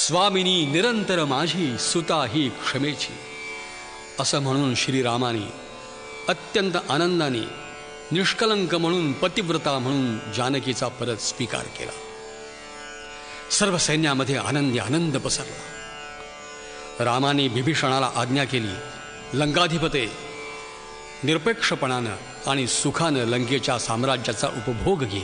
स्वामिनी निरंतर माझी सुता ही क्षमेची, असं म्हणून श्रीरामाने अत्यंत आनंदाने निष्कलंक म्हणून पतिव्रता म्हणून जानकीचा परत स्वीकार केला. सर्व सैन्यामध्ये आनंदी आनंद पसरला. रामाने बिभीषणाला आज्ञा केली, लंकाधिपते निरपेक्षपणानं आणि सुखानं लंकेच्या साम्राज्याचा उपभोग घे.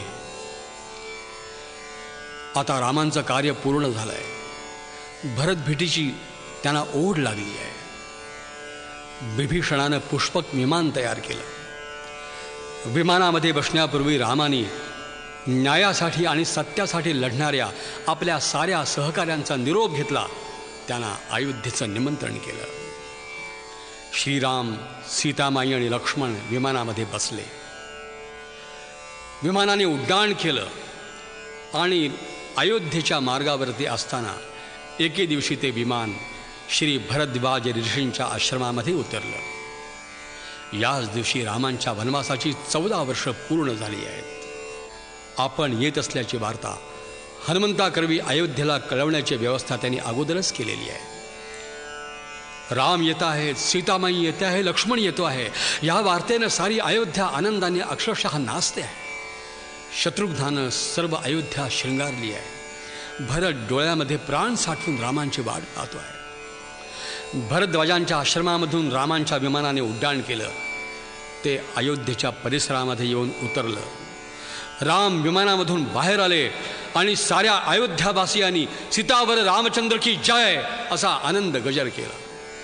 आता रामांचं कार्य पूर्ण झालंय. भरत भेटीची त्यांना ओढ लागली आहे. बिभीषणानं पुष्पक विमान तयार केलं. विमानामध्ये बसण्यापूर्वी रामाने न्यायासाठी आणि सत्यासाठी लढणाऱ्या आपल्या साऱ्या सहकाऱ्यांचा निरोप घेतला. त्यांना अयोध्येचं निमंत्रण केलं. श्रीराम, सीतामाई आणि लक्ष्मण विमानामध्ये बसले. विमानाने उड्डाण केलं आणि अयोध्येच्या मार्गावरती असताना एके दिवशी ते विमान श्री भरद्वाज ऋषींच्या आश्रमामध्ये उतरलं. याच दिवशी रामांच्या वनवासाची 14 वर्ष पूर्ण झाली आहेत. आपण येत असल्याची वार्ता हनुमंताकरवी अयोध्येला कळवण्याची व्यवस्था त्यांनी अगोदरच केलेली आहे. राम येत आहेत, सीतामाई येते आहे, लक्ष्मण येतो आहे. या वार्तेनं सारी अयोध्या आनंदाने अक्षरशः नाचते आहे. शत्रुघ्नानं सर्व अयोध्या शृंगारली आहे. भरत डोळ्यामध्ये प्राण साठवून रामांची वाट पाहतो आहे. भरद्वाजांच्या आश्रमामधून रामांच्या विमानाने उड्डाण केलं. ते अयोध्येच्या परिसरामध्ये येऊन उतरलं. राम विमानामधून बाहेर आले आणि साऱ्या अयोध्यावासियांनी सीतावर रामचंद्र की जय असा आनंद गजर केला.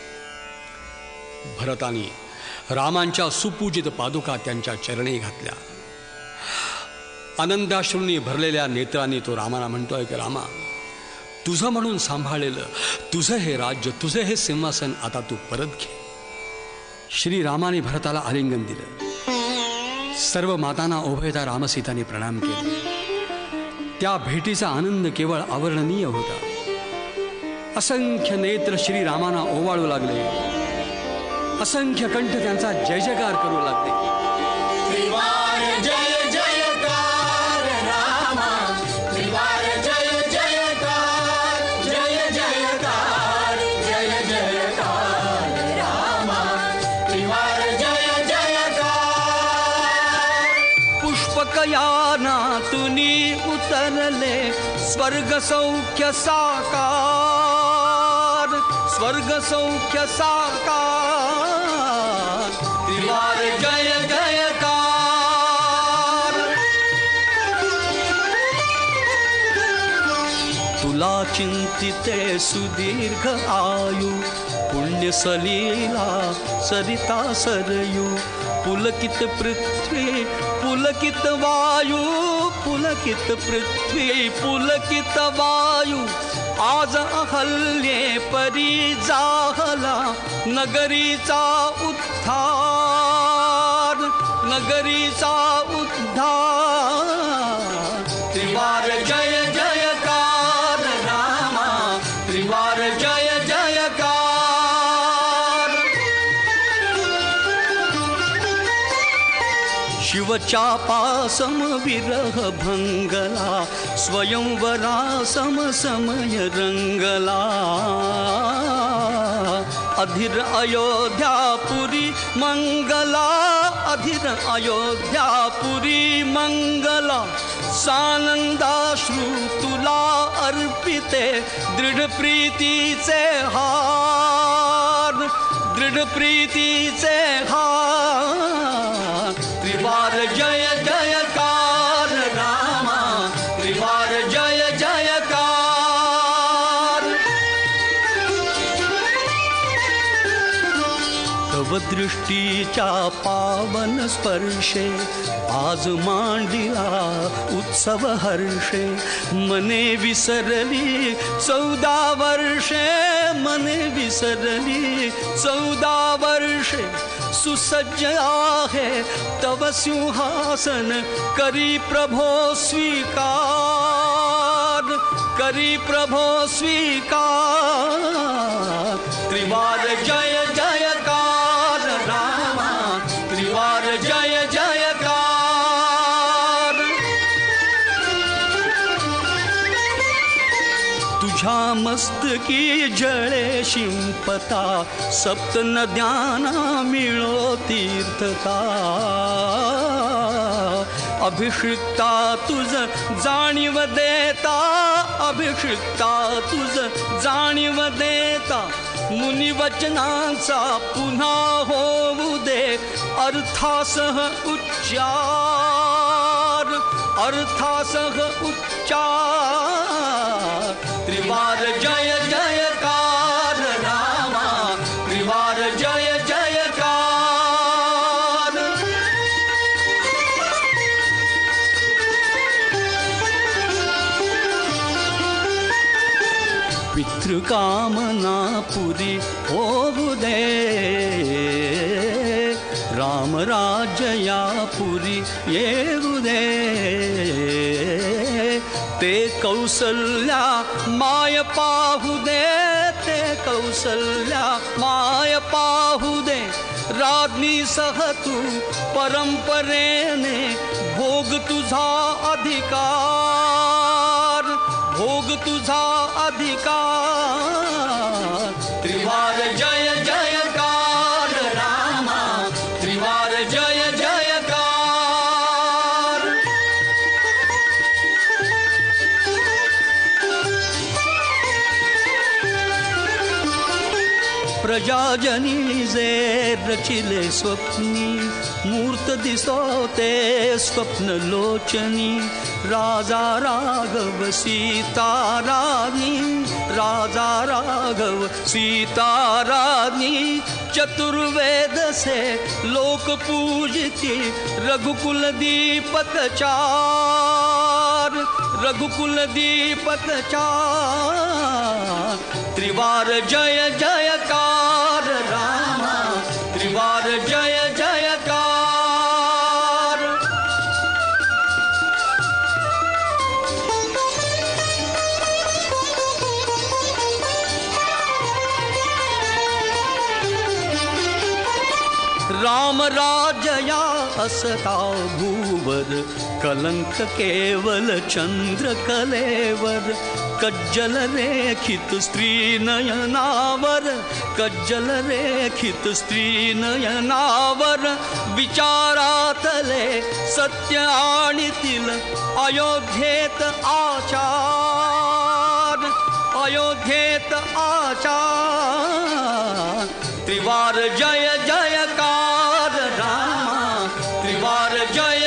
भरतानी रामांच्या सुपूजित पादुका त्यांच्या चरणी घातल्या. आनंदाश्रूंनी भरलेल्या नेत्रांनी तो रामाला म्हणतोय की रामा, तुझं म्हणून सांभाळलेलं तुझं हे राज्य, तुझं हे सिंहासन आता तू परत घे. श्रीरामाने भरताला आलिंगन दिलं. सर्व मातांना उभयता रामसीताने प्रणाम केले. त्या भेटीचा आनंद केवळ अवर्णनीय होता. असंख्य नेत्र श्रीरामांना ओवाळू लागले. असंख्य कंठ त्यांचा जय जयकार करू लागले. पुष्पकयानातुनी उतरले स्वर्ग सौख्य साकार, स्वर्ग सौख्य साकार, त्रिवार जय जयकार. तुला चिंतिते सुदीर्घ आयु, पुण्य सलीला सरिता सरयू, पुलकित पृथ्वी पुलकित वायू, पुलकित पृथ्वी पुलकित वायू. आज अहल्ये परी जाहला नगरीचा उद्धार, नगरीचा उद्धार. त्रिवार जय जयकार रामा, त्रिवार जय जयकार. शिवचापा सम विरह भंगला, स्वयंवरा सम समय रंगला. अधीर अयोध्यापुरी मंगला, अधीर अयोध्यापुरी मंगला. सानंदाश्रू तुला अर्पिते दृढ प्रीतीचे हार, दृढ प्रीतीचे हार. त्रिवार जय जयकार रामा, त्रिवार जय जयकार. तव दृष्टीच्या पावन स्पर्शे आज मांडिला उत्सव हर्षे. मने विसरली 14 वर्षे, मने विसरली 14 वर्षे. सुसज्ज आहे तव सिंहासन, करी प्रभो स्वीकार, करी प्रभो स्वीकार. त्रिवार जय जयकार रामा, त्रिवार जय जयकार. तुझ्या मस्तकी जळे शिंपता, सप्त नद्यांना मिळो तीर्थता. अभिषिक्ता तुझ जाणीव देता, अभिषिक्ता तुझ जाणीव देता, मुनिवचनांचा पुन्हा होऊ दे अर्थासह उच्चार, अर्थासह उच्चार. त्रिवार जय जयकार रामा, त्रिवार जय जयकार. पितृकामना पुरी होऊ दे, राम राज्य या पुरी येऊ दे. ते कौसल्या माय पाहू दे, ते कौसल्या माय पाहू दे. राज्ञी सह तू परंपरेने भोग तुझा अधिकार, भोग तुझा अधिकार. त्रिवार जय जयकार रामा, त्रिवार जय जयकार. प्रजाजनी जे रचिले स्वप्नी, मूर्त दिसोते स्वप्न लोचनी. राजा राघव सीता रानी, राजा राघव सीता रानी. चतुर्वेद से लोक पूजती, रघुकुल दीपक चार, रघुकुल दीपक चार. त्रिवार जय जयकार रामा, त्रिवार जय जयकार. राम राज्या असता भूवर, कलंक केवल चंद्र कलेवर. कज्जल रेखित स्त्री नयनावर, कज्जल रेखित स्त्री नयनावर. विचारातले सत्य आणीतील अयोध्येत आचार, अयोध्येत आचार. त्रिवार जय जयकार रामा, त्रिवार जय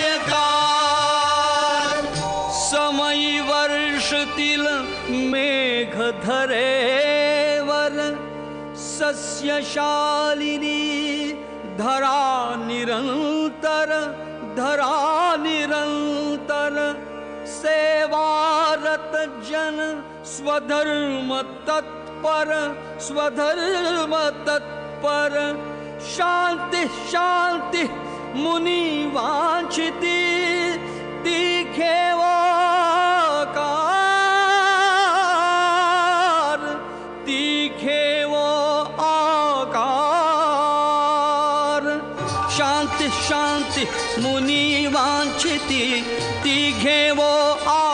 जयकार. समयी वर्षतील मेघ धरेवर, सस्यशालिनी धरा निरंतर, धरा निरंतर. सेवारत जन स्वधर्म तत्पर, स्वधर्म तत्पर. शांति शांति मुनि वांछिती, तीखेवो आकार, तीखेवो आकार. शांति शांति मुनि वांछिती, तीखेवो आकार.